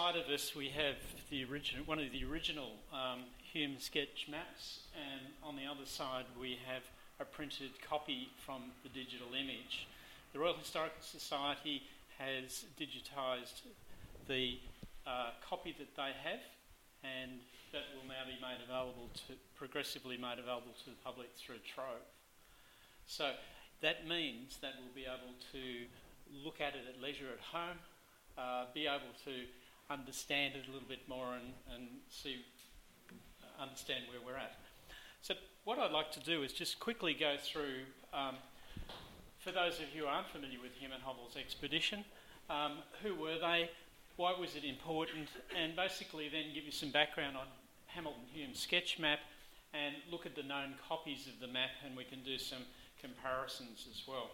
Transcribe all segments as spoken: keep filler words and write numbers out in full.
side of us we have the original, one of the original um, Hume sketch maps, and on the other side we have a printed copy from the digital image. The Royal Historical Society has digitised the uh, copy that they have, and that will now be made available to, progressively made available to the public through Trove. So that means that we'll be able to look at it at leisure at home, uh, be able to understand it a little bit more and, and see, uh, understand where we're at. So what I'd like to do is just quickly go through, um, for those of you who aren't familiar with Hume and Hovell's expedition, um, who were they, why was it important, and basically then give you some background on Hamilton Hume's sketch map and look at the known copies of the map, and we can do some comparisons as well.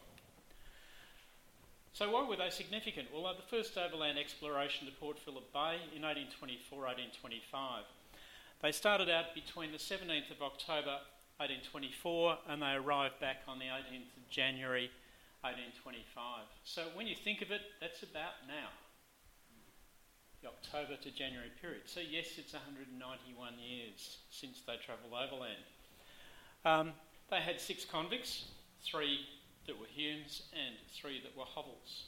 So why were they significant? Well, uh, the first overland exploration to Port Phillip Bay in eighteen twenty-four eighteen twenty-five. They started out between the seventeenth of October eighteen twenty-four and they arrived back on the eighteenth of January eighteen twenty-five. So when you think of it, that's about now, the October to January period. So yes, it's one hundred ninety-one years since they travelled overland. Um, they had six convicts, three that were Humes and three that were Hovell's.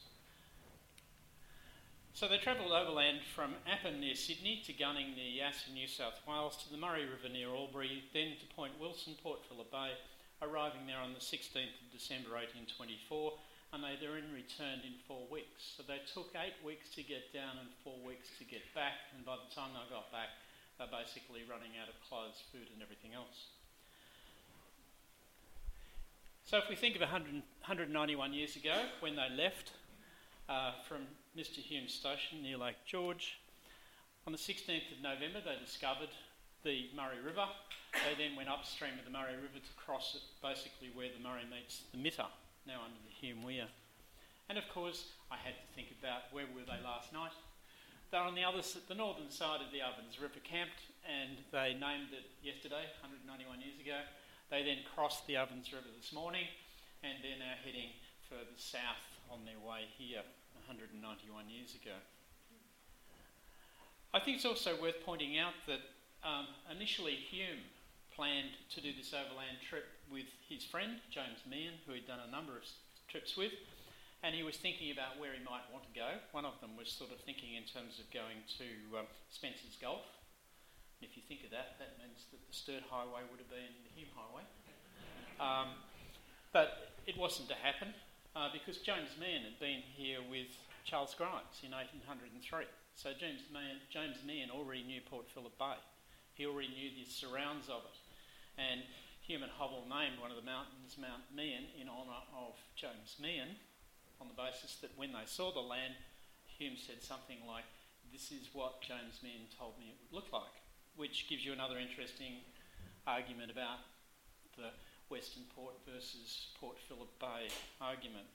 So they travelled overland from Appin near Sydney to Gunning near Yass in New South Wales to the Murray River near Albury, then to Point Wilson, Port Phillip Bay, arriving there on the sixteenth of December eighteen twenty-four, and they then returned in four weeks. So they took eight weeks to get down and four weeks to get back, and by the time they got back, they're basically running out of clothes, food and everything else. So if we think of one hundred, one hundred ninety-one years ago, when they left uh, from Mister Hume's station near Lake George, on the sixteenth of November they discovered the Murray River. They then went upstream of the Murray River to cross it, basically where the Murray meets the Mitter, now under the Hume Weir. And of course, I had to think about where were they last night. They're on the other, the northern side of the Ovens River camped, and they named it yesterday, one hundred ninety-one years ago. They then crossed the Ovens River this morning, and they're now heading further south on their way here one hundred ninety-one years ago. I think it's also worth pointing out that um, initially Hume planned to do this overland trip with his friend, James Meehan, who he'd done a number of trips with, and he was thinking about where he might want to go. One of them was sort of thinking in terms of going to um, Spencer's Gulf. If you think of that, that means that the Sturt Highway would have been the Hume Highway. Um, but it wasn't to happen uh, because James Meehan had been here with Charles Grimes in eighteen oh three. So James Meehan, James Meehan already knew Port Phillip Bay. He already knew the surrounds of it. And Hume and Hovell named one of the mountains Mount Meehan in honour of James Meehan on the basis that when they saw the land, Hume said something like, "This is what James Meehan told me it would look like," which gives you another interesting argument about the Western Port versus Port Phillip Bay argument.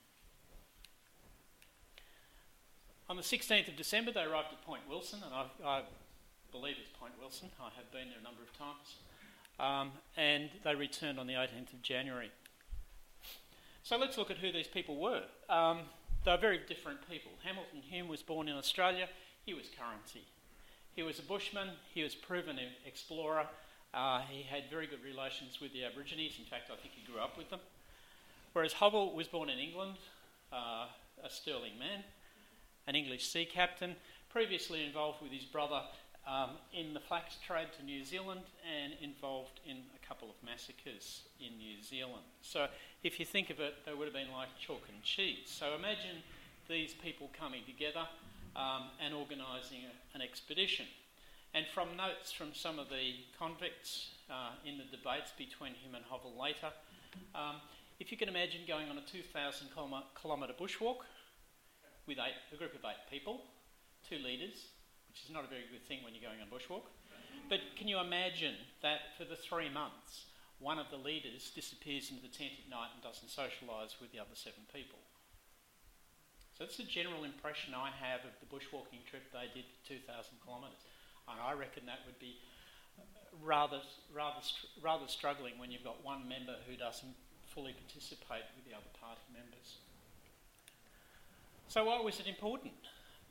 On the sixteenth of December, they arrived at Point Wilson, and I, I believe it's Point Wilson. I have been there a number of times. Um, and they returned on the eighteenth of January. So let's look at who these people were. Um, they were very different people. Hamilton Hume was born in Australia. He was Currency. He was a bushman, he was a proven explorer, uh, he had very good relations with the Aborigines. In fact, I think he grew up with them. Whereas Hovell was born in England, uh, a sterling man, an English sea captain, previously involved with his brother um, in the flax trade to New Zealand and involved in a couple of massacres in New Zealand. So if you think of it, they would have been like chalk and cheese. So imagine these people coming together Um, and organising a, an expedition. And from notes from some of the convicts uh, in the debates between Hume and Hovell later, um, if you can imagine going on a two thousand kilometre bushwalk with eight, a group of eight people, two leaders, which is not a very good thing when you're going on a bushwalk, but can you imagine that for the three months, one of the leaders disappears into the tent at night and doesn't socialise with the other seven people? So that's the general impression I have of the bushwalking trip they did for two thousand kilometres. And I reckon that would be rather, rather, rather struggling when you've got one member who doesn't fully participate with the other party members. So why was it important?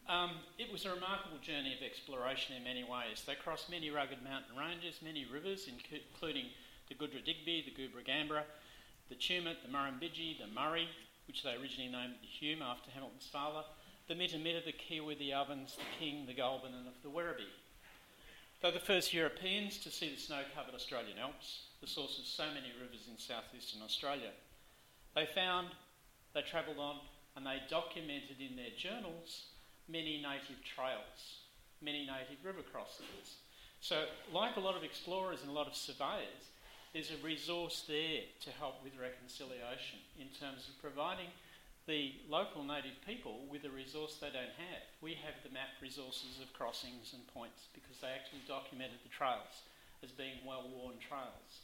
Um, it was a remarkable journey of exploration in many ways. They crossed many rugged mountain ranges, many rivers, including the Goodra Digby, the Goobra Gambra, the Tumut, the Murrumbidgee, the Murray, which they originally named the Hume after Hamilton's father, the Mittamitta, the Kiewa, the Ovens, the King, the Goulburn and the Werribee. They're the first Europeans to see the snow-covered Australian Alps, the source of so many rivers in southeastern Australia. They found, they travelled on, and they documented in their journals many native trails, many native river crossings. So, like a lot of explorers and a lot of surveyors, there's a resource there to help with reconciliation in terms of providing the local native people with a resource they don't have. We have the map resources of crossings and points because they actually documented the trails as being well-worn trails.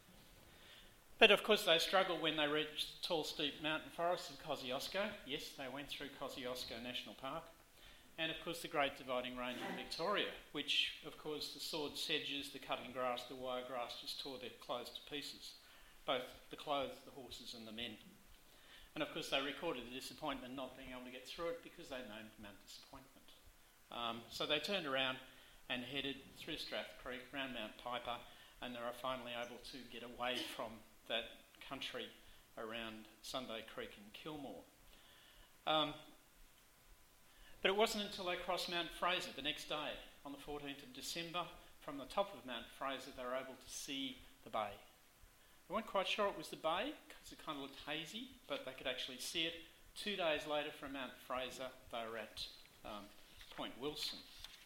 But of course they struggle when they reach the tall, steep mountain forests of Kosciuszko. Yes, they went through Kosciuszko National Park. And of course the Great Dividing Range of Victoria, which of course the sword sedges, the cutting grass, the wire grass just tore their clothes to pieces. Both the clothes, the horses and the men. And of course they recorded the disappointment not being able to get through it because they named Mount Disappointment. Um, so they turned around and headed through Strath Creek, round Mount Piper, and they were finally able to get away from that country around Sunday Creek and Kilmore. Um, but it wasn't until they crossed Mount Fraser the next day, on the fourteenth of December, from the top of Mount Fraser, they were able to see the bay. They weren't quite sure it was the bay because it kind of looked hazy, but they could actually see it. Two days later from Mount Fraser, they were at um, Point Wilson.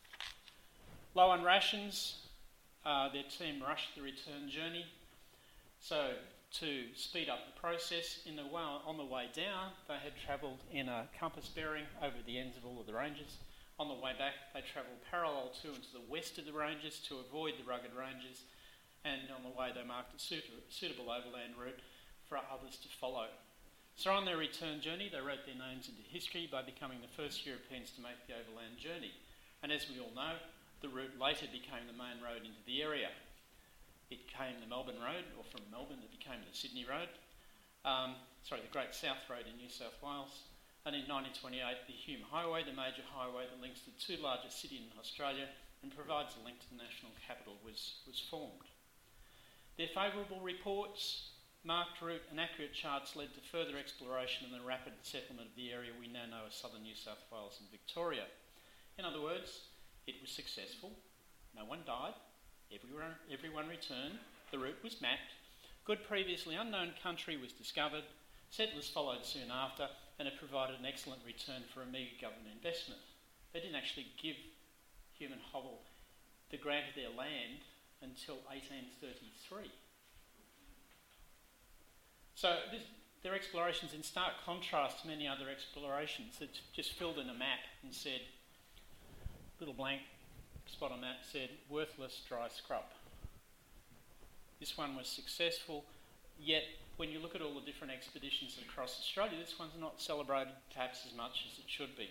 Low on rations, uh, their team rushed the return journey. So to speed up the process, in the way, on the way down, they had travelled in a compass bearing over the ends of all of the ranges. On the way back, they travelled parallel to and to the west of the ranges to avoid the rugged ranges. And on the way they marked a suitable, suitable overland route for others to follow. So on their return journey they wrote their names into history by becoming the first Europeans to make the overland journey. And as we all know, the route later became the main road into the area. It became the Melbourne Road, or from Melbourne it became the Sydney Road. Um, sorry, the Great South Road in New South Wales. And in nineteen twenty-eight the Hume Highway, the major highway that links the two largest cities in Australia and provides a link to the national capital, was, was formed. Their favourable reports, marked route and accurate charts led to further exploration and the rapid settlement of the area we now know as southern New South Wales and Victoria. In other words, it was successful. No one died. Everyone, everyone returned. The route was mapped. Good previously unknown country was discovered. Settlers followed soon after, and it provided an excellent return for a meagre government investment. They didn't actually give Hume and Hobble the grant of their land until eighteen thirty-three. So this, their explorations in stark contrast to many other explorations that just filled in a map and said, little blank spot on that said, worthless dry scrub. This one was successful, yet when you look at all the different expeditions across Australia, this one's not celebrated perhaps as much as it should be.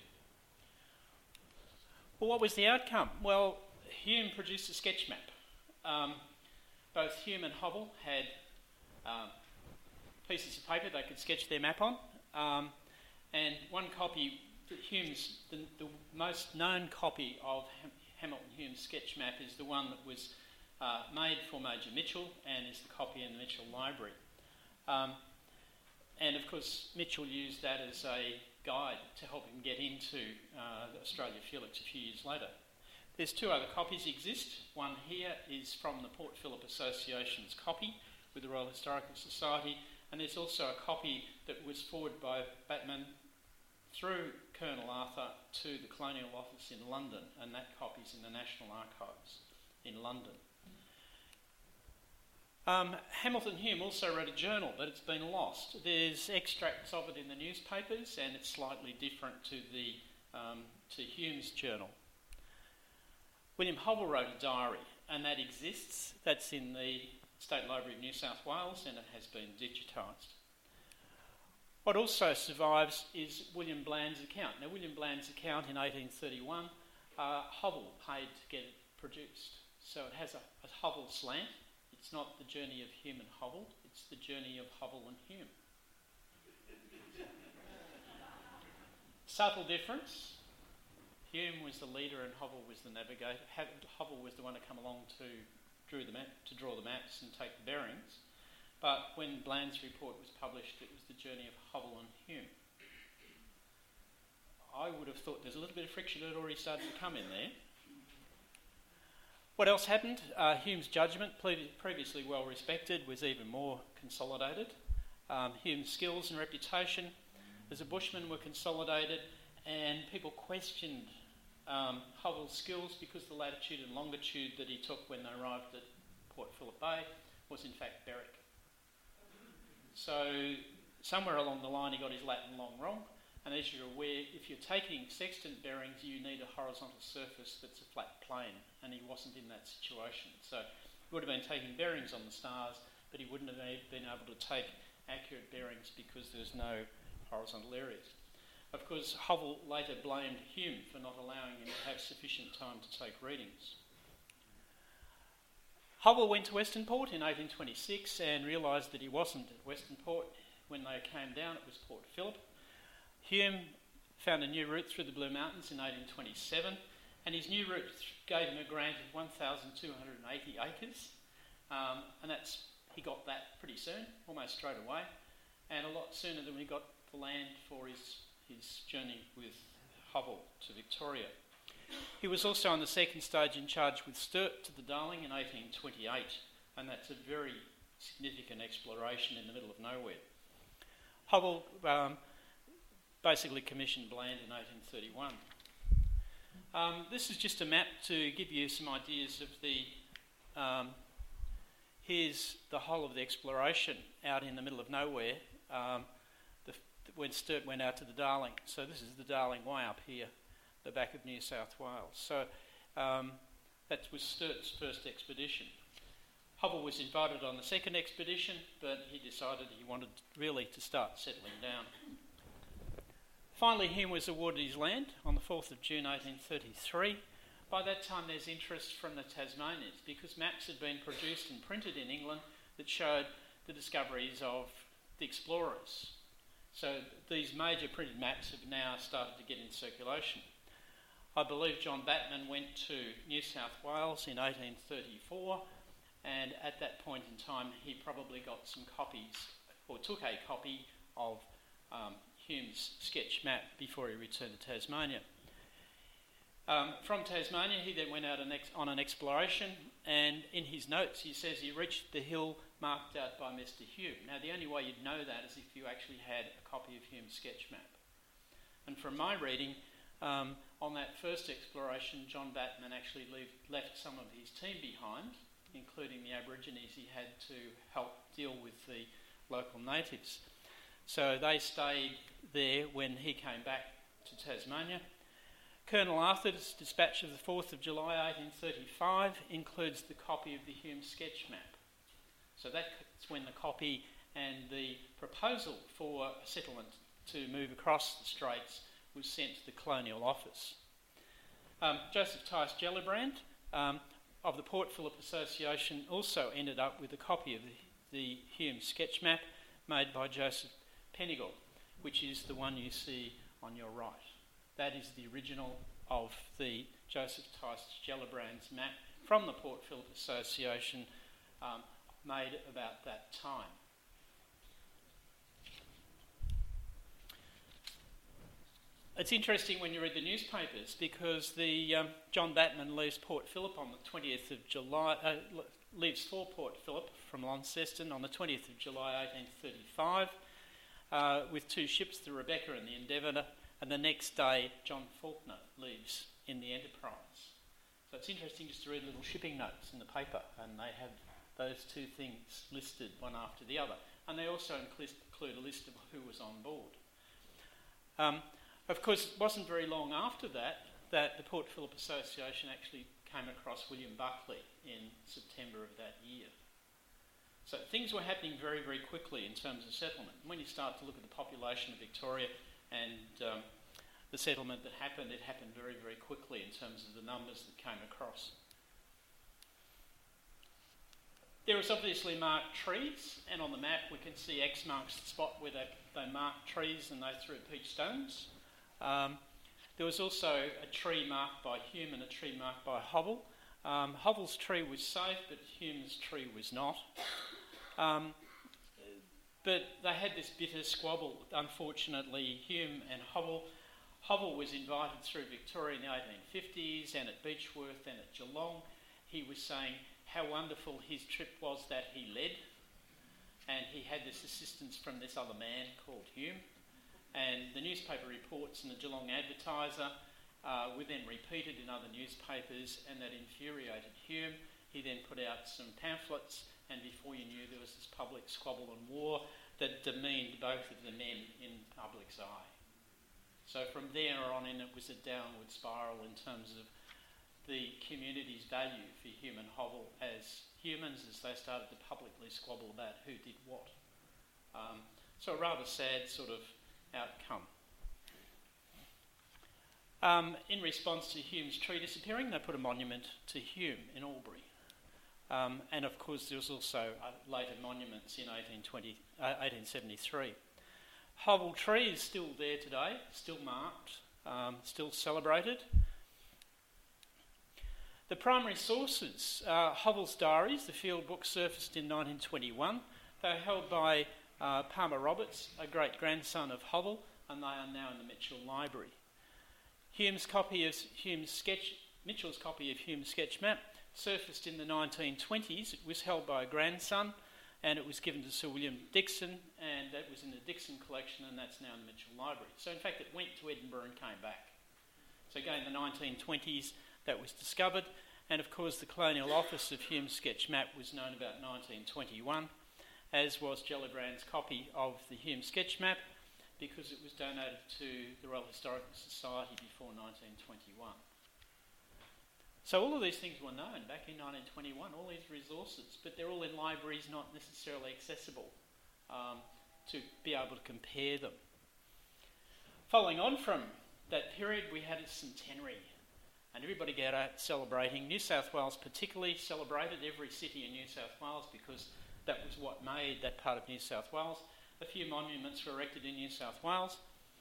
Well, what was the outcome? Well, Hume produced a sketch map. Um, both Hume and Hobble had um, pieces of paper they could sketch their map on, um, and one copy, Hume's, the, the most known copy of Ham- Hamilton Hume's sketch map is the one that was uh, made for Major Mitchell and is the copy in the Mitchell Library. Um, and of course Mitchell used that as a guide to help him get into uh, the Australia Felix a few years later. There's two other copies exist. One here is from the Port Phillip Association's copy with the Royal Historical Society, and there's also a copy that was forwarded by Batman through Colonel Arthur to the Colonial Office in London, and that copy's in the National Archives in London. Um, Hamilton Hume also wrote a journal, but it's been lost. There's extracts of it in the newspapers, and it's slightly different to the um, to Hume's journal. William Hobble wrote a diary, and that exists. That's in the State Library of New South Wales, and it has been digitised. What also survives is William Bland's account. Now, William Bland's account in eighteen thirty-one, uh, Hobble paid to get it produced. So it has a, a Hobble slant. It's not the journey of Hume and Hobble, it's the journey of Hobble and Hume. Subtle difference. Hume was the leader and Hovell was the navigator. Hovell was the one to come along to drew the map, to draw the maps and take the bearings. But when Bland's report was published, it was the journey of Hovell and Hume. I would have thought there's a little bit of friction that had already started to come in there. What else happened? Uh, Hume's judgment, pre- previously well respected, was even more consolidated. Um, Hume's skills and reputation as a bushman were consolidated, and people questioned um, Hovell's skills because the latitude and longitude that he took when they arrived at Port Phillip Bay was in fact Berwick. So somewhere along the line he got his Latin long wrong, and as you're aware, if you're taking sextant bearings, you need a horizontal surface that's a flat plane, and he wasn't in that situation. So he would have been taking bearings on the stars, but he wouldn't have been able to take accurate bearings because there's no horizontal areas. Of course, Hovell later blamed Hume for not allowing him to have sufficient time to take readings. Hovell went to Western Port in eighteen twenty-six and realised that he wasn't at Western Port. When they came down, it was Port Phillip. Hume found a new route through the Blue Mountains in eighteen twenty-seven, and his new route gave him a grant of one thousand two hundred eighty acres, um, and that's he got that pretty soon, almost straight away, and a lot sooner than we got the land for his, his journey with Hovell to Victoria. He was also on the second stage in charge with Sturt to the Darling in eighteen twenty-eight, and that's a very significant exploration in the middle of nowhere. Hovell um, basically commissioned Bland in eighteen thirty-one. Um, this is just a map to give you some ideas of the, um, here's the whole of the exploration out in the middle of nowhere um, the, when Sturt went out to the Darling. So this is the Darling Way up here, the back of New South Wales. So um, that was Sturt's first expedition. Hovell was invited on the second expedition, but he decided he wanted really to start settling down. Finally, Hume was awarded his land on the fourth of June eighteen thirty-three. By that time there's interest from the Tasmanians because maps had been produced and printed in England that showed the discoveries of the explorers. So these major printed maps have now started to get in circulation. I believe John Batman went to New South Wales in eighteen thirty-four, and at that point in time he probably got some copies, or took a copy of um, Hume's sketch map before he returned to Tasmania. Um, from Tasmania he then went out an ex- on an exploration, and in his notes he says he reached the hill marked out by Mister Hume. Now the only way you'd know that is if you actually had a copy of Hume's sketch map. And from my reading, um, on that first exploration, John Batman actually leave, left some of his team behind, including the Aborigines he had to help deal with the local natives. So they stayed there when he came back to Tasmania. Colonel Arthur's dispatch of the fourth of July eighteen thirty-five includes the copy of the Hume sketch map. So that's when the copy and the proposal for a settlement to move across the straits was sent to the Colonial Office. Um, Joseph Tice Gellibrand um, of the Port Phillip Association also ended up with a copy of the, the Hume sketch map made by Joseph Penigal, which is the one you see on your right. That is the original of the Joseph Tice Gellibrand's map from the Port Phillip Association, um, made about that time. It's interesting when you read the newspapers because the um, John Batman leaves Port Phillip on the twentieth of July, uh, leaves for Port Phillip from Launceston on the twentieth of July eighteen thirty-five uh, with two ships, the Rebecca and the Endeavour, and the next day John Faulkner leaves in the Enterprise. So it's interesting just to read little shipping notes in the paper, and they have those two things listed one after the other. And they also include a list of who was on board. Um, of course, it wasn't very long after that that the Port Phillip Association actually came across William Buckley in September of that year. So things were happening very, very quickly in terms of settlement. When you start to look at the population of Victoria and um, the settlement that happened, it happened very, very quickly in terms of the numbers that came across. There was obviously marked trees, and on the map we can see X marks the spot where they, they marked trees and they threw peach stones. Um, There was also a tree marked by Hume and a tree marked by Hovell. Um, Hovell's tree was safe, but Hume's tree was not. Um, but they had this bitter squabble. Unfortunately, Hume and Hovell, Hovell was invited through Victoria in the eighteen fifties and at Beechworth and at Geelong. He was saying how wonderful his trip was that he led, and he had this assistance from this other man called Hume. And the newspaper reports in the Geelong Advertiser uh, were then repeated in other newspapers, and that infuriated Hume. He then put out some pamphlets, and before you knew, there was this public squabble and war that demeaned both of the men in public's eye. So from there on in, it was a downward spiral in terms of the community's value for Hume and Hovell as humans, as they started to publicly squabble about who did what. Um, so a rather sad sort of outcome. Um, in response to Hume's tree disappearing, they put a monument to Hume in Albury. Um, and of course there was also uh, later monuments in eighteen twenty, uh, eighteen seventy-three. Hovell tree is still there today, still marked, um, still celebrated. The primary sources, uh, Hovell's diaries, the field book, surfaced in nineteen twenty-one. They were held by uh, Palmer Roberts, a great-grandson of Hovell, and they are now in the Mitchell Library. Hume's copy of Hume's sketch, Mitchell's copy of Hume's sketch map surfaced in the nineteen twenties. It was held by a grandson, and it was given to Sir William Dixon, and that was in the Dixon collection, and that's now in the Mitchell Library. So in fact it went to Edinburgh and came back. So again, in the nineteen twenties that was discovered, and of course the Colonial Office of Hume's sketch map was known about nineteen twenty-one, as was Gellibrand's copy of the Hume sketch map, because it was donated to the Royal Historical Society before nineteen twenty-one. So all of these things were known back in nineteen twenty-one, all these resources, but they're all in libraries not necessarily accessible um, to be able to compare them. Following on from that period, we had a centenary, and everybody got out celebrating. New South Wales particularly celebrated, every city in New South Wales, because that was what made that part of New South Wales. A few monuments were erected in New South Wales,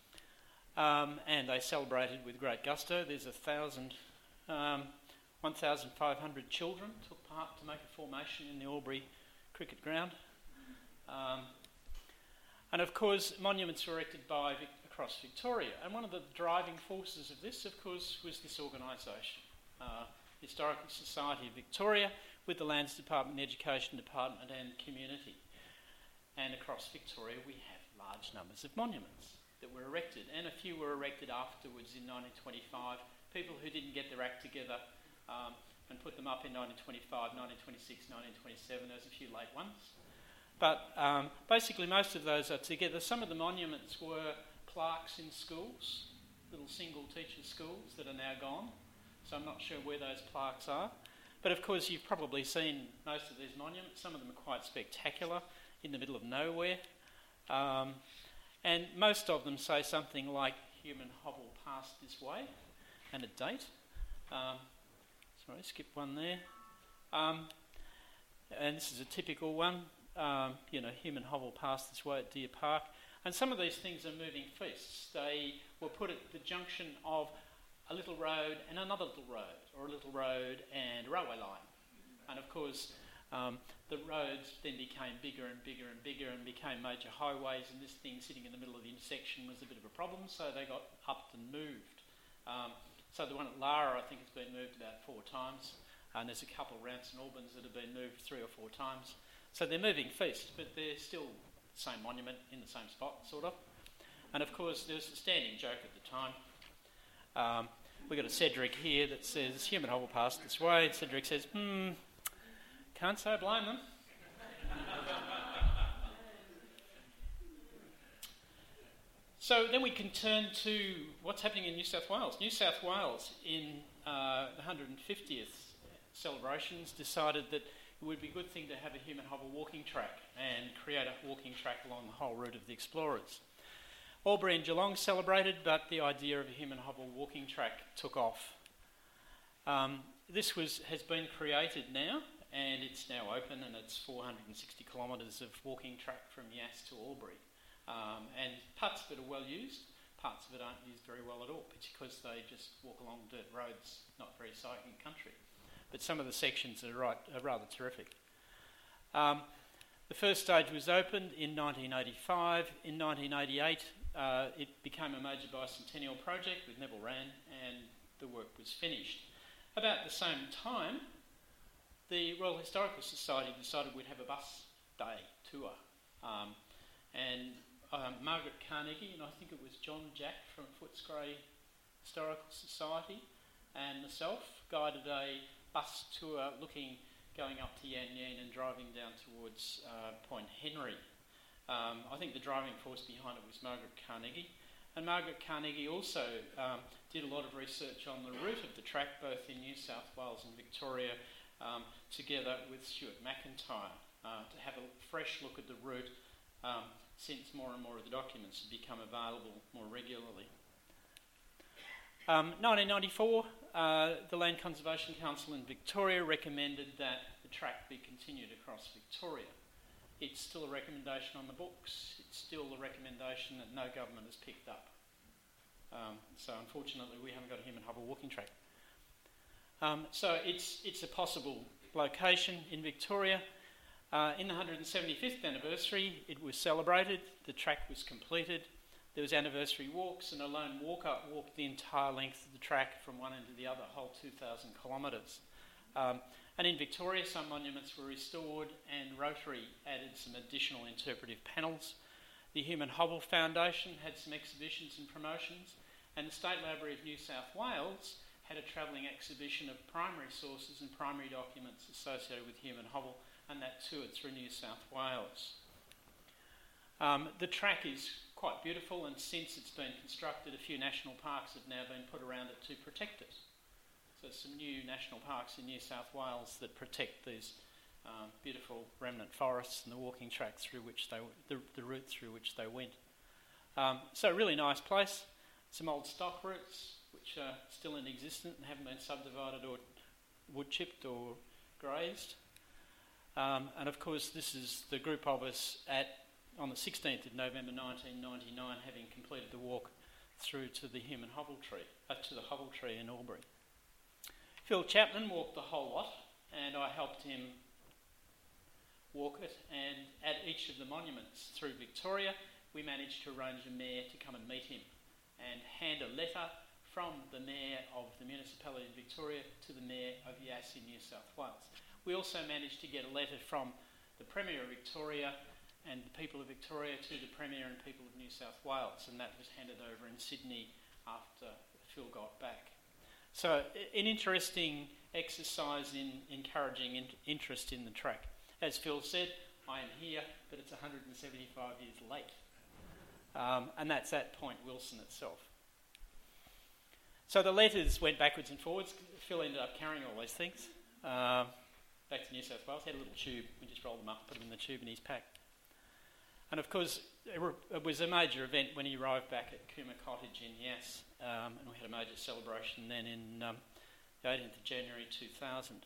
um, and they celebrated with great gusto. There's a thousand, um, one thousand five hundred children took part to make a formation in the Albury cricket ground. Um, and of course, monuments were erected by Vic- across Victoria. And one of the driving forces of this, of course, was this organisation, uh, Historical Society of Victoria, with the Lands Department, the Education Department and Community. And across Victoria we have large numbers of monuments that were erected, and a few were erected afterwards in nineteen twenty-five. People who didn't get their act together um, and put them up in nineteen twenty-five, nineteen twenty-six, nineteen twenty-seven. There's a few late ones. But um, basically most of those are together. Some of the monuments were plaques in schools, little single teacher schools that are now gone. So I'm not sure where those plaques are. But of course you've probably seen most of these monuments. Some of them are quite spectacular, in the middle of nowhere. Um, and most of them say something like Hume and Hovell passed this way, and a date. Um, sorry, skip one there. Um, and this is a typical one. Um, you know, Hume and Hovell passed this way at Deer Park. And some of these things are moving feasts. They were put at the junction of a little road and another little road, or a little road and a railway line. And of course, um, the roads then became bigger and bigger and bigger and became major highways, and this thing sitting in the middle of the intersection was a bit of a problem, so they got upped and moved. Um, so the one at Lara, I think, has been moved about four times, and there's a couple around St Albans that have been moved three or four times. So they're moving feasts, but they're still the same monument in the same spot, sort of. And of course, there's a standing joke at the time. Um, we've got a Cedric here that says, Hume and Hovell passed this way. Cedric says, hmm, can't say I blame them. So then we can turn to what's happening in New South Wales. New South Wales, in uh, the one hundred fiftieth celebrations, decided that it would be a good thing to have a Hume and Hovell walking track and create a walking track along the whole route of the explorers. Albury and Geelong celebrated, but the idea of a Hume and Hovell walking track took off. Um, this was has been created now, and it's now open, and it's four hundred sixty kilometres of walking track from Yass to Albury. Um, and parts of it are well used, parts of it aren't used very well at all, because they just walk along dirt roads, not very cycling country. But some of the sections are, right, are rather terrific. Um, the first stage was opened in nineteen eighty-five. In nineteen eighty-eight, uh, it became a major bicentennial project with Neville Wran, and the work was finished. About the same time, the Royal Historical Society decided we'd have a bus day tour. Um, and um, Margaret Carnegie, and I think it was John Jack from Footscray Historical Society, and myself guided a bus tour looking, going up to Yan Yan and driving down towards uh, Point Henry. Um, I think the driving force behind it was Margaret Carnegie. And Margaret Carnegie also um, did a lot of research on the route of the track, both in New South Wales and Victoria, um, together with Stuart McIntyre, uh, to have a fresh look at the route um, since more and more of the documents have become available more regularly. Um, nineteen ninety-four, uh, the Land Conservation Council in Victoria recommended that the track be continued across Victoria. It's still a recommendation on the books. It's still a recommendation that no government has picked up. Um, so unfortunately, we haven't got a human hover walking track. Um, so it's it's a possible location in Victoria. Uh, in the one hundred seventy-fifth anniversary, it was celebrated. The track was completed. There was anniversary walks, and a lone walker walked the entire length of the track from one end to the other, whole two thousand kilometres. Um, and in Victoria, some monuments were restored, and Rotary added some additional interpretive panels. The Human Hobble Foundation had some exhibitions and promotions, and the State Library of New South Wales had a travelling exhibition of primary sources and primary documents associated with Human Hobble, and that toured through New South Wales. Um, the track is quite beautiful, and since it's been constructed, a few national parks have now been put around it to protect it. So some new national parks in New South Wales that protect these um, beautiful remnant forests and the walking tracks through which they, the, the route through which they went. Um, so a really nice place. Some old stock routes which are still in existence and haven't been subdivided or wood chipped or grazed. Um, and of course, this is the group of us at on the sixteenth of November nineteen ninety-nine, having completed the walk through to the Human Hobble Tree, uh, to the Hobble Tree in Albury. Phil Chapman walked the whole lot, and I helped him walk it. And at each of the monuments through Victoria, we managed to arrange a mayor to come and meet him and hand a letter from the mayor of the municipality of Victoria to the mayor of Yass in New South Wales. We also managed to get a letter from the Premier of Victoria and the people of Victoria to the Premier and people of New South Wales, and that was handed over in Sydney after Phil got back. So an interesting exercise in encouraging in- interest in the track. As Phil said, I am here, but it's one hundred seventy-five years late. Um, and that's at Point Wilson itself. So the letters went backwards and forwards. Phil ended up carrying all those things uh, back to New South Wales. He had a little tube. We just rolled them up, put them in the tube in his pack. And of course, it was a major event when he arrived back at Cooma Cottage in Yass, um, and we had a major celebration then in um, the eighteenth of January two thousand.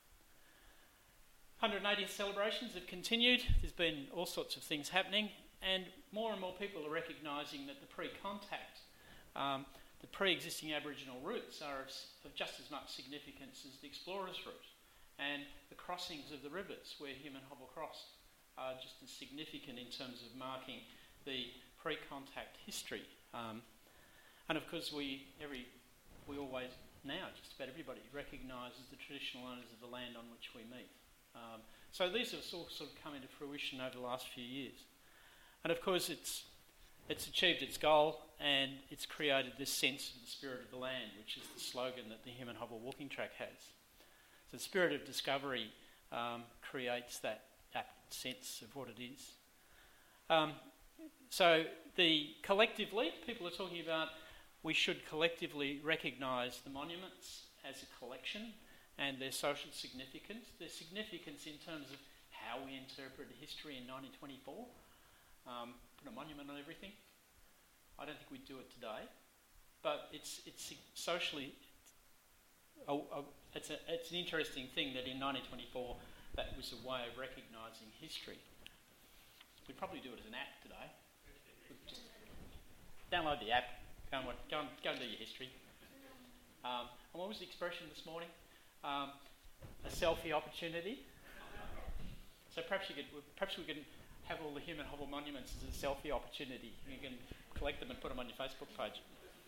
one hundred eightieth celebrations have continued. There's been all sorts of things happening, and more and more people are recognising that the pre-contact, um, the pre-existing Aboriginal routes are of, of just as much significance as the explorers' route, and the crossings of the rivers where Human Hobble crossed are just as significant in terms of marking the pre-contact history. Um, and of course, we every we always now just about everybody recognises the traditional owners of the land on which we meet. Um, so these have all sort of come into fruition over the last few years, and of course, it's it's achieved its goal, and it's created this sense of the spirit of the land, which is the slogan that the Human Hobble walking track has. So the spirit of discovery um, creates that apt sense of what it is. Um, so the collectively, people are talking about we should collectively recognise the monuments as a collection and their social significance, their significance in terms of how we interpret history in nineteen twenty-four, um, put a monument on everything. I don't think we'd do it today, but it's it's socially, oh, oh, it's, a, it's an interesting thing that in nineteen twenty-four that was a way of recognising history. We'd probably do it as an app today. Just download the app, Go and, what, go and, go and do your history. Um, and what was the expression this morning? Um, a selfie opportunity. So perhaps you could, perhaps we can have all the human hovel monuments as a selfie opportunity. You can collect them and put them on your Facebook page.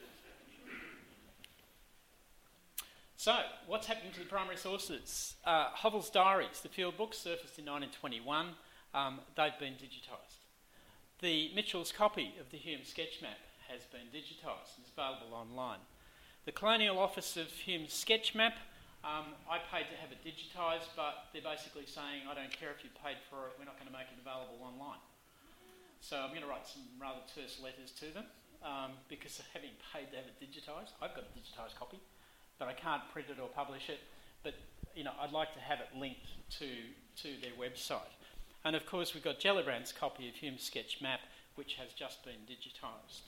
So, what's happening to the primary sources? Uh, Hovell's diaries, the field books, surfaced in nineteen twenty-one. Um, they've been digitised. The Mitchell's copy of the Hume sketch map has been digitised and is available online. The Colonial Office of Hume's sketch map, um, I paid to have it digitised, but they're basically saying, I don't care if you paid for it, we're not going to make it available online. So I'm going to write some rather terse letters to them um, because of having paid to have it digitised. I've got a digitised copy, but I can't print it or publish it. But you know, I'd like to have it linked to to their website. And of course, we've got Gellibrand's copy of Hume's sketch map, which has just been digitised.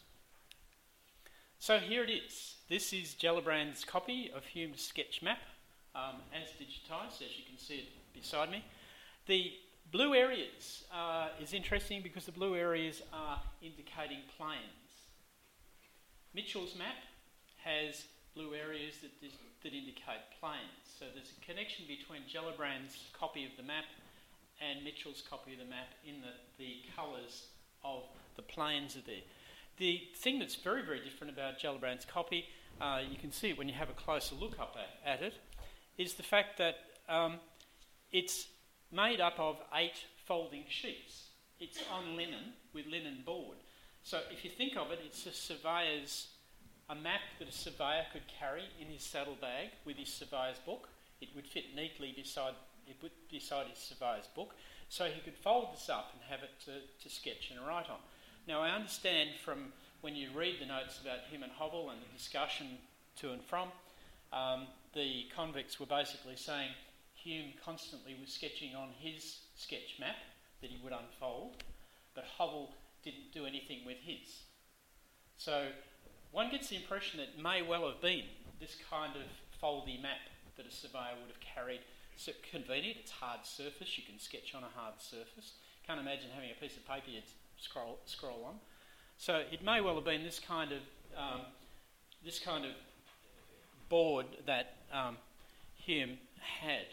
So here it is. This is Gellibrand's copy of Hume's sketch map, um, as digitised, as you can see it beside me. The blue areas uh, is interesting because the blue areas are indicating plains. Mitchell's map has blue areas that, dis- that indicate plains. So there's a connection between Gellibrand's copy of the map and Mitchell's copy of the map in that the colours of the plains are there. The thing that's very, very different about Gellibrand's copy, uh, you can see it when you have a closer look up at, at it, is the fact that um, it's made up of eight folding sheets. It's on linen with linen board. So if you think of it, it's a surveyor's a map that a surveyor could carry in his saddlebag with his surveyor's book. It would fit neatly beside it would beside his surveyor's book, so he could fold this up and have it to, to sketch and write on. Now, I understand from when you read the notes about Hume and Hovell and the discussion to and from, um, the convicts were basically saying Hume constantly was sketching on his sketch map that he would unfold, but Hovell didn't do anything with his. So one gets the impression that it may well have been this kind of foldy map that a surveyor would have carried. It's convenient, it's hard surface, you can sketch on a hard surface. Can't imagine having a piece of paper you'd scroll scroll on. So it may well have been this kind of um, this kind of board that um, Hume had.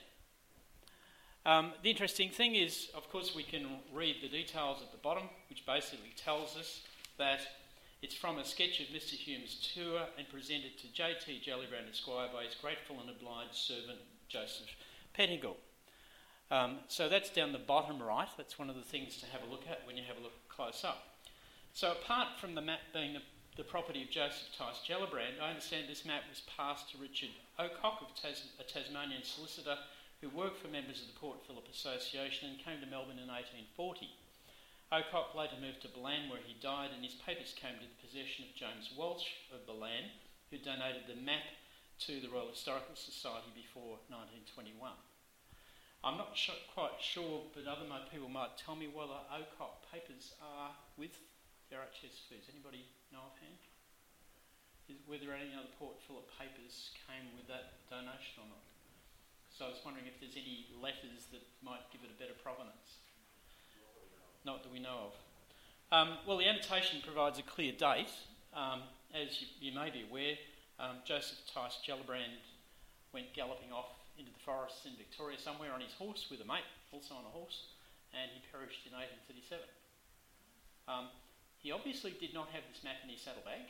Um, the interesting thing is, of course, we can read the details at the bottom, which basically tells us that it's from a sketch of Mister Hume's tour and presented to J T Gellibrand Esquire by his grateful and obliged servant Joseph Pettingill. Um, so that's down the bottom right. That's one of the things to have a look at when you have a look close up. So apart from the map being the, the property of Joseph Tice Gellibrand, I understand this map was passed to Richard Ocock, of Tas- a Tasmanian solicitor who worked for members of the Port Phillip Association and came to Melbourne in eighteen forty. Ocock later moved to Balan, where he died, and his papers came to the possession of James Welsh of Balan, who donated the map to the Royal Historical Society before nineteen twenty-one. I'm not sh- quite sure, but other mo- people might tell me whether Ocock papers are with the R H S Foods. Anybody know offhand? Is, were there any other Port Phillip papers came with that donation or not? So I was wondering if there's any letters that might give it a better provenance. Not that we know of. Um, well, the annotation provides a clear date. Um, as you, you may be aware, um, Joseph Tice Gellibrand went galloping off into the forests in Victoria somewhere on his horse with a mate, also on a horse, and he perished in eighteen thirty-seven. Um, he obviously did not have this map in his saddlebag,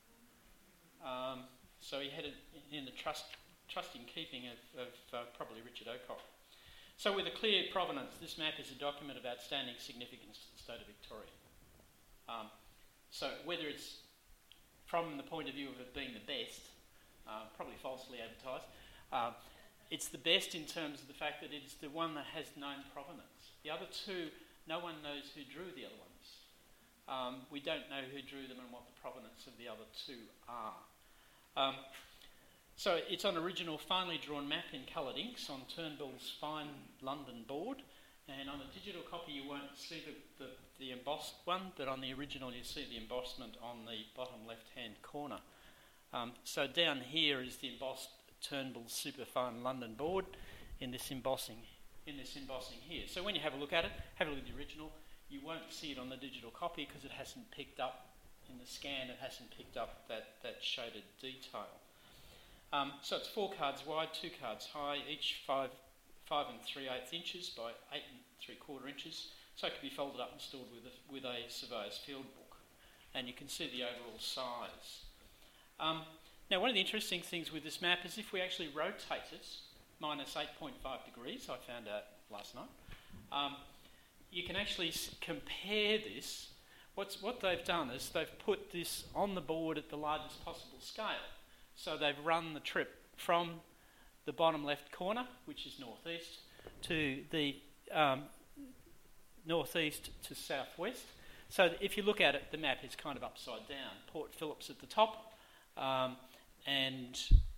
um, so he had it in the trust, trusting keeping of, of uh, probably Richard Ocock. So with a clear provenance, this map is a document of outstanding significance to the state of Victoria. Um, so whether it's from the point of view of it being the best, uh, probably falsely advertised, uh, it's the best in terms of the fact that it's the one that has known provenance. The other two, no one knows who drew the other ones. Um, we don't know who drew them and what the provenance of the other two are. Um, So it's on original finely drawn map in coloured inks on Turnbull's fine London board, and on a digital copy you won't see the, the, the embossed one, but on the original you see the embossment on the bottom left-hand corner. Um, so down here is the embossed Turnbull's super fine London board in this embossing, in this embossing here. So when you have a look at it, have a look at the original. You won't see it on the digital copy because it hasn't picked up in the scan it hasn't picked up that, that shaded detail. Um, so it's four cards wide, two cards high, each five, five and three eighths inches by eight and three quarter inches. So it can be folded up and stored with a, with a surveyor's field book. And you can see the overall size. Um, now, one of the interesting things with this map is if we actually rotate it, minus eight point five degrees, I found out last night, um, you can actually s- compare this. What's, what they've done is they've put this on the board at the largest possible scale. So they've run the trip from the bottom left corner, which is northeast, to the um, northeast to southwest. So that if you look at it, the map is kind of upside down. Port Phillip's at the top, um, and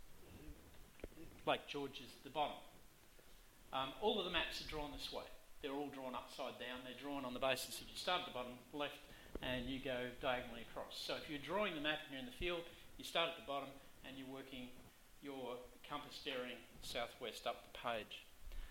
Lake George is at the bottom. Um, all of the maps are drawn this way. They're all drawn upside down. They're drawn on the basis that you start at the bottom left and you go diagonally across. So if you're drawing the map and you're in the field, you start at the bottom and you're working your compass bearing southwest up the page.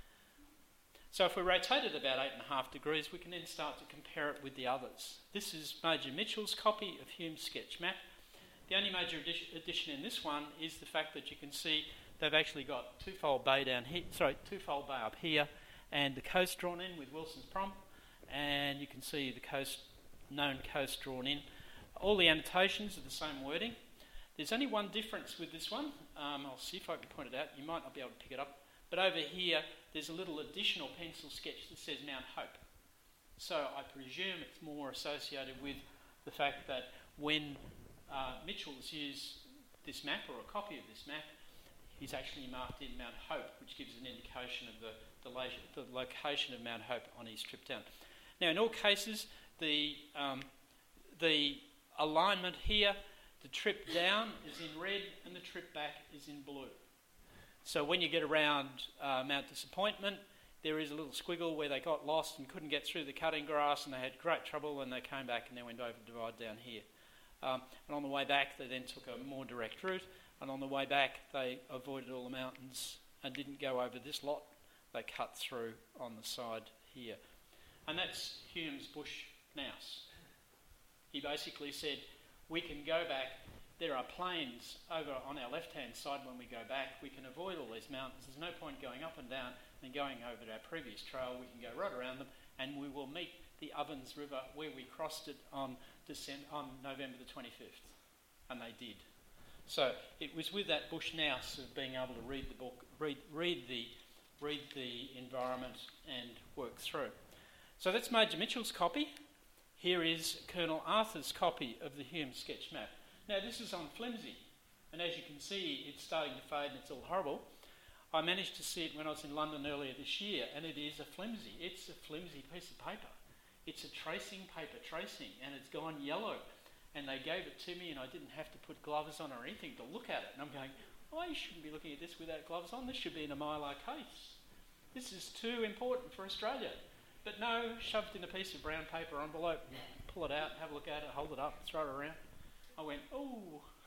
So if we rotate it about eight and a half degrees, we can then start to compare it with the others. This is Major Mitchell's copy of Hume's sketch map. The only major addi- addition in this one is the fact that you can see they've actually got Twofold Bay down here, sorry, Twofold Bay up here, and the coast drawn in with Wilson's Prom, and you can see the coast, known coast drawn in. All the annotations are the same wording. There's only one difference with this one. Um, I'll see if I can point it out. You might not be able to pick it up. But over here, there's a little additional pencil sketch that says Mount Hope. So I presume it's more associated with the fact that when uh, Mitchell's used this map, or a copy of this map, he's actually marked in Mount Hope, which gives an indication of the, the, la- the location of Mount Hope on his trip down. Now, in all cases, the, um, the alignment here, the trip down is in red and the trip back is in blue. So when you get around uh, Mount Disappointment, there is a little squiggle where they got lost and couldn't get through the cutting grass, and they had great trouble, and they came back and they went over the divide down here. Um, and on the way back, they then took a more direct route, and on the way back, they avoided all the mountains and didn't go over this lot. They cut through on the side here. And that's Hume's bush nouse. He basically said, we can go back. There are plains over on our left-hand side when we go back. We can avoid all these mountains. There's no point going up and down and going over our previous trail. We can go right around them, and we will meet the Ovens River where we crossed it on, December, on November the twenty-fifth. And they did. So it was with that bush nouse of being able to read the book, read, read the, read the environment and work through. So that's Major Mitchell's copy. Here is Colonel Arthur's copy of the Hume sketch map. Now, this is on flimsy, and as you can see, it's starting to fade and it's all horrible. I managed to see it when I was in London earlier this year, and it is a flimsy. It's a flimsy piece of paper. It's a tracing paper tracing, and it's gone yellow. And they gave it to me, and I didn't have to put gloves on or anything to look at it. And I'm going, oh, you shouldn't be looking at this without gloves on. This should be in a mylar case. This is too important for Australia. But no, shoved in a piece of brown paper envelope, pull it out, have a look at it, hold it up, throw it around. I went, oh,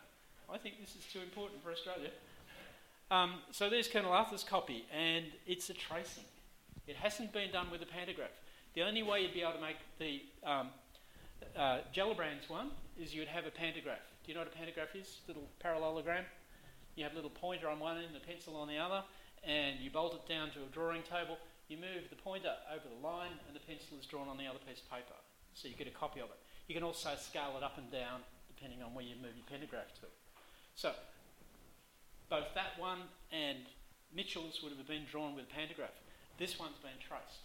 I think this is too important for Australia. Um, so there's Colonel Arthur's copy, and it's a tracing. It hasn't been done with a pantograph. The only way you'd be able to make the um, uh, Gellibrand's one is you'd have a pantograph. Do you know what a pantograph is? Little parallelogram. You have a little pointer on one end and a pencil on the other, and you bolt it down to a drawing table. You move the pointer over the line, and the pencil is drawn on the other piece of paper. So you get a copy of it. You can also scale it up and down depending on where you move your pantograph to. So both that one and Mitchell's would have been drawn with a pantograph. This one's been traced.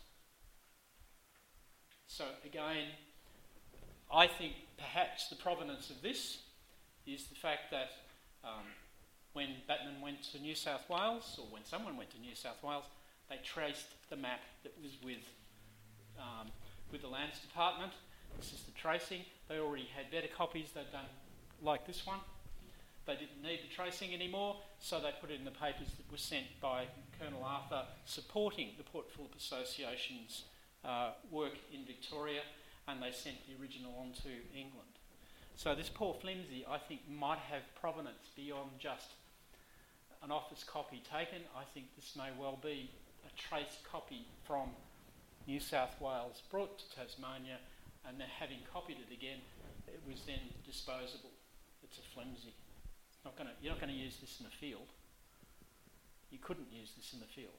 So again, I think perhaps the provenance of this is the fact that um, when Batman went to New South Wales, or when someone went to New South Wales, they traced the map that was with um, with the Lands Department. This is the tracing. They already had better copies. They'd done like this one. They didn't need the tracing anymore, so they put it in the papers that were sent by Colonel Arthur supporting the Port Phillip Association's uh, work in Victoria, and they sent the original on to England. So this poor flimsy, I think, might have provenance beyond just an office copy taken. I think this may well be a traced copy from New South Wales, brought to Tasmania, and then having copied it again, it was then disposable. It's a flimsy. Not gonna, you're not going to use this in the field. You couldn't use this in the field.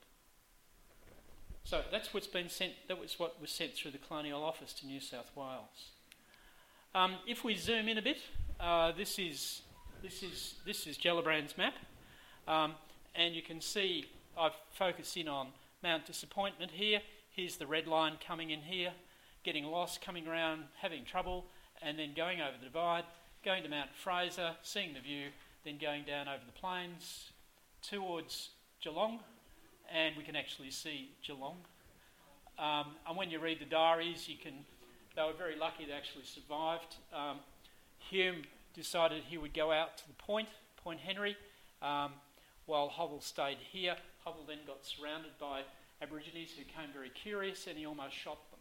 So that's what's been sent. That was what was sent through the Colonial Office to New South Wales. Um, if we zoom in a bit, uh, this is this is this is Gellibrand's map, um, and you can see I've focused in on Mount Disappointment here. Here's the red line coming in here, getting lost, coming around, having trouble, and then going over the divide, going to Mount Fraser, seeing the view, then going down over the plains towards Geelong, and we can actually see Geelong. Um, and when you read the diaries, you can. They were very lucky they actually survived. Um, Hume decided he would go out to the point, Point Henry, um, while Hovell stayed here. Hovell then got surrounded by Aborigines who came very curious, and he almost shot them.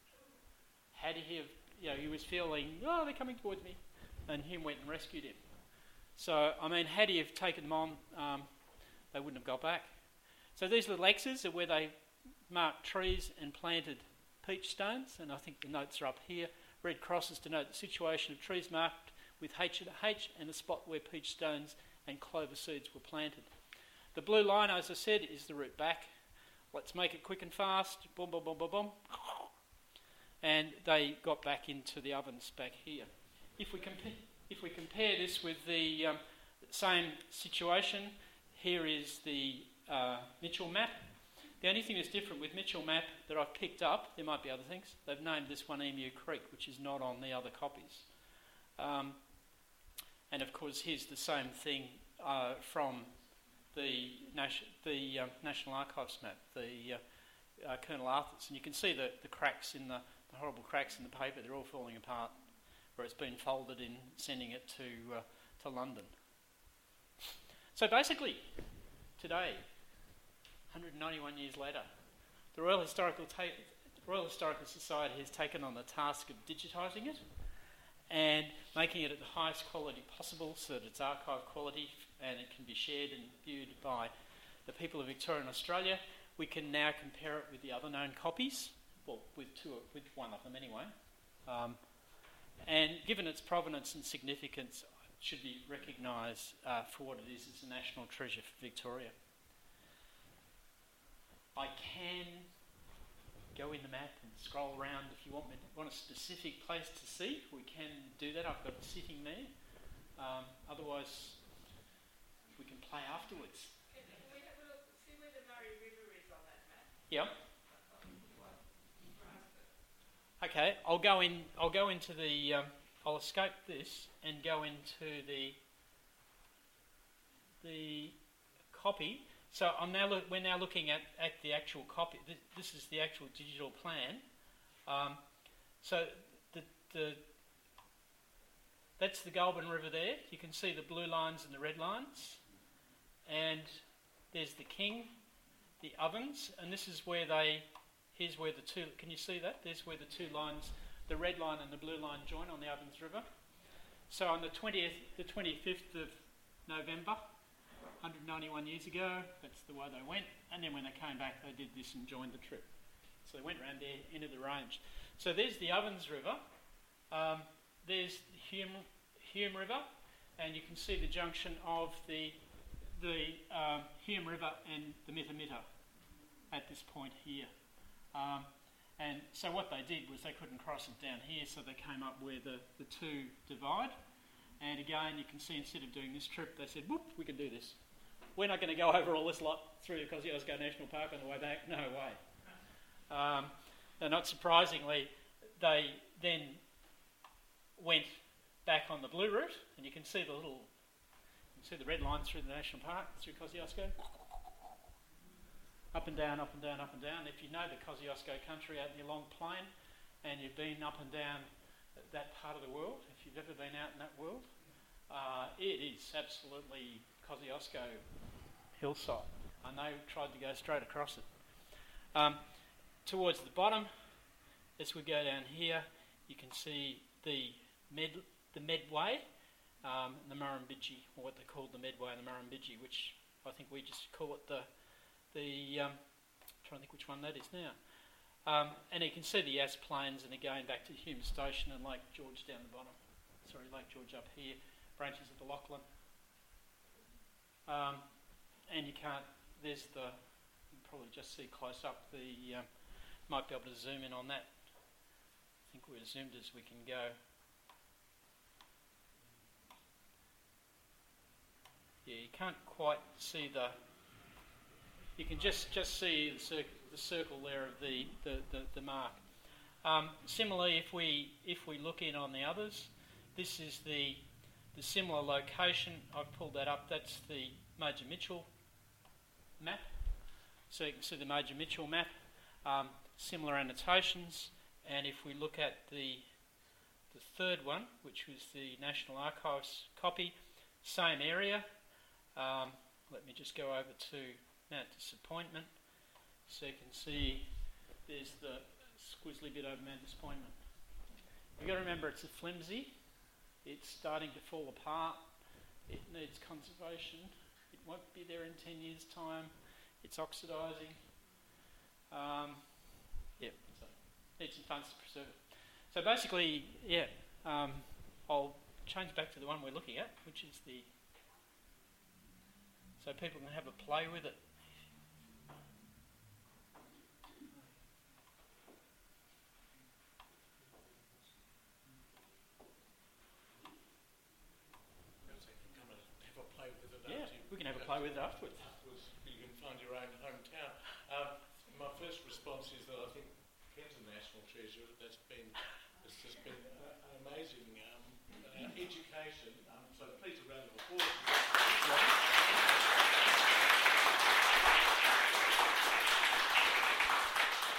Had he have, you know, he was feeling, oh, they're coming towards me, and Hume went and rescued him. So, I mean, had he have taken them on, um, they wouldn't have got back. So these little X's are where they marked trees and planted peach stones, and I think the notes are up here. Red crosses denote the situation of trees marked with H and H and the spot where peach stones and clover seeds were planted. The blue line, as I said, is the route back. Let's make it quick and fast. Boom, boom, boom, boom, boom. And they got back into the ovens back here. If we compare, if we compare this with the um, same situation, here is the uh, Mitchell map. The only thing that's different with Mitchell map that I've picked up, there might be other things, they've named this one Emu Creek, which is not on the other copies. Um, and of course, here's the same thing uh, from the, Nation, the uh, National Archives map, the uh, uh, Colonel Arthur's. And you can see the, the cracks in the, the horrible cracks in the paper, they're all falling apart, where it's been folded in, sending it to, uh, to London. So basically, today, one hundred ninety-one years later, the Royal Historical, Ta- Royal Historical Society has taken on the task of digitising it and making it at the highest quality possible so that it's archive quality and it can be shared and viewed by the people of Victoria and Australia. We can now compare it with the other known copies, well, with two, with one of them anyway. Um, and given its provenance and significance, it should be recognised uh, for what it is as a national treasure for Victoria. I can go in the map and scroll around if you want me to, want a specific place to see. We can do that. I've got it sitting there. Um, otherwise, we can play afterwards. Can we have a look, see where the Murray River is on that map? Yeah. Okay, I'll go in. I'll go into the. Um, I'll escape this and go into the the copy. So I'm now look, we're now looking at, at the actual copy. This, this is the actual digital plan. Um, so the, the that's the Goulburn River there. You can see the blue lines and the red lines. And there's the King, the Ovens, and this is where they, here's where the two, can you see that? There's where the two lines, the red line and the blue line join on the Ovens River. So on the twentieth, the twenty-fifth of November, one hundred ninety-one years ago, that's the way they went, and then when they came back they did this and joined the trip. So they went round there, into the range. So there's the Ovens River, um, there's the Hume, Hume River, and you can see the junction of the, the um, Hume River and the Mitta at this point here. Um, and so what they did was they couldn't cross it down here, so they came up where the, the two divide. And again, you can see instead of doing this trip, they said, whoop, we can do this. We're not going to go over all this lot through the Kosciuszko National Park on the way back. No way. Um, and not surprisingly, they then went back on the blue route, and you can see the little, you can see the red line through the national park, through Kosciuszko. Up and down, up and down, up and down. If you know the Kosciuszko country out in the Long Plain, and you've been up and down that part of the world, if you've ever been out in that world, uh, it is absolutely Kosciuszko hillside. And they tried to go straight across it. Um, towards the bottom, as we go down here, you can see the Med, the Medway, um, and the Murrumbidgee, or what they called the Medway and the Murrumbidgee, which I think we just call it the, the um, I'm trying to think which one that is now. Um, and you can see the Yass Plains, and again back to Hume Station and Lake George down the bottom. sorry, Lake George up here, branches of the Lachlan. Um, and you can't, there's the, you can probably just see close up the, um, might be able to zoom in on that. I think we're as zoomed as we can go. Yeah, you can't quite see the, you can just, just see the, cir the circle there of the, the, the, the mark. Um, similarly, if we, if we look in on the others, this is the, the similar location. I've pulled that up. That's the Major Mitchell map. So you can see the Major Mitchell map, um, similar annotations. And if we look at the, the third one, which was the National Archives copy, same area. Um, let me just go over to Mount Disappointment. So you can see there's the squizzly bit over Mount Disappointment. You've got to remember it's a flimsy. It's starting to fall apart. It needs conservation. It won't be there in ten years' time. It's oxidising. Um, yeah, so needs some funds to preserve it. So basically, yeah, um, I'll change back to the one we're looking at, which is the, so people can have a play with it. Yeah, we can have a play with it afterwards. Afterwards, you can find your own hometown. Um, my first response is that I think Ken's a national treasure. That's been, it's just been uh, an amazing um, uh, education